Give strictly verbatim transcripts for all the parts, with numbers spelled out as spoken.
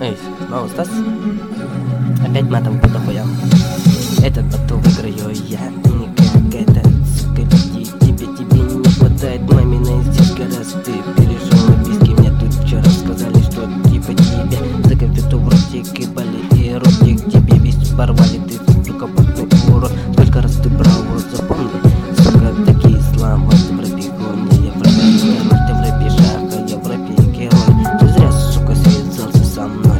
Эй, снова Стас? Опять матом по дохуям. Этот батл выиграю я. Никак это, сука, веди тебе, тебе не хватает маминой сиськи. Раз ты перешел на писки, мне тут вчера сказали, что типа тебе за конфету в ротик и боли, и ротик тебе весь порвали. Ты, сука, потный урод. Сколько раз ты брал в рот, запомни. Сука, такие слова в рэпе гони. Я в рэпе король, ты в рэпе шах, а я в рэпе герой. Ты зря, сука, связался со мной.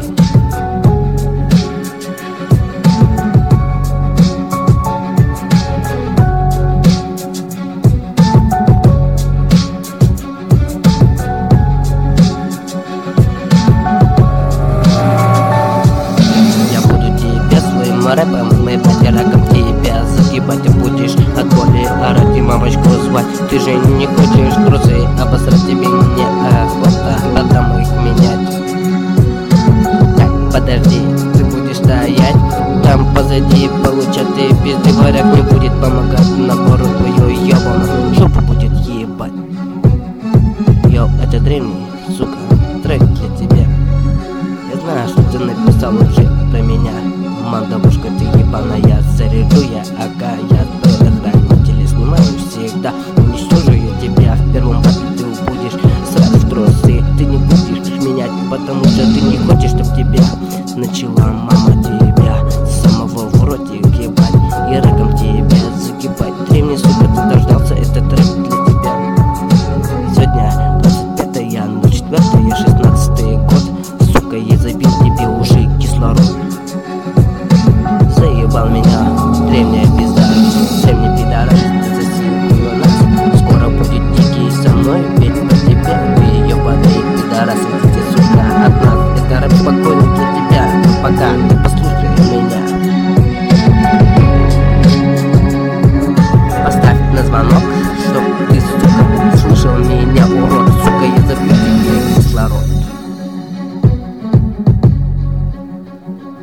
Рэпом мы потеряком тебя загибать будешь от боли, орать и мамочку звать. Ты же не хочешь трусы обосрать, тебе не охота, потом их менять. Так, подожди, ты будешь стоять там позади, получать ты пизды, варяг не будет помогать, набору твою ебаную жопу будет ебать. Йоу, это древний, сука, трек для тебя. Я знаю, что ты написал уже про меня. Мандавушка, ты ебаная, заряжу я, ага, я предохранитель, снимаю всегда, уничтожу я тебя. В первом батле ты будешь сразу в трусы, ты не будешь менять, потому что ты не хочешь, чтоб тебя начала мама тебя с самого в ротик ебать и рэком тебя загибать. Древний, сука, ты дождался, этот трек для тебя. Сегодня двадцать пятое, ну четвёртое, шестнадцатый год, сука, я забил тебе уже кислород. Заебал меня древняя пизда, всем не пидорас, ты засилил нас. Скоро будет дикий со мной, ведь про тебя ты ебаный пидорас. Идите, сука, от нас, это рэп спокойно для тебя. Пока.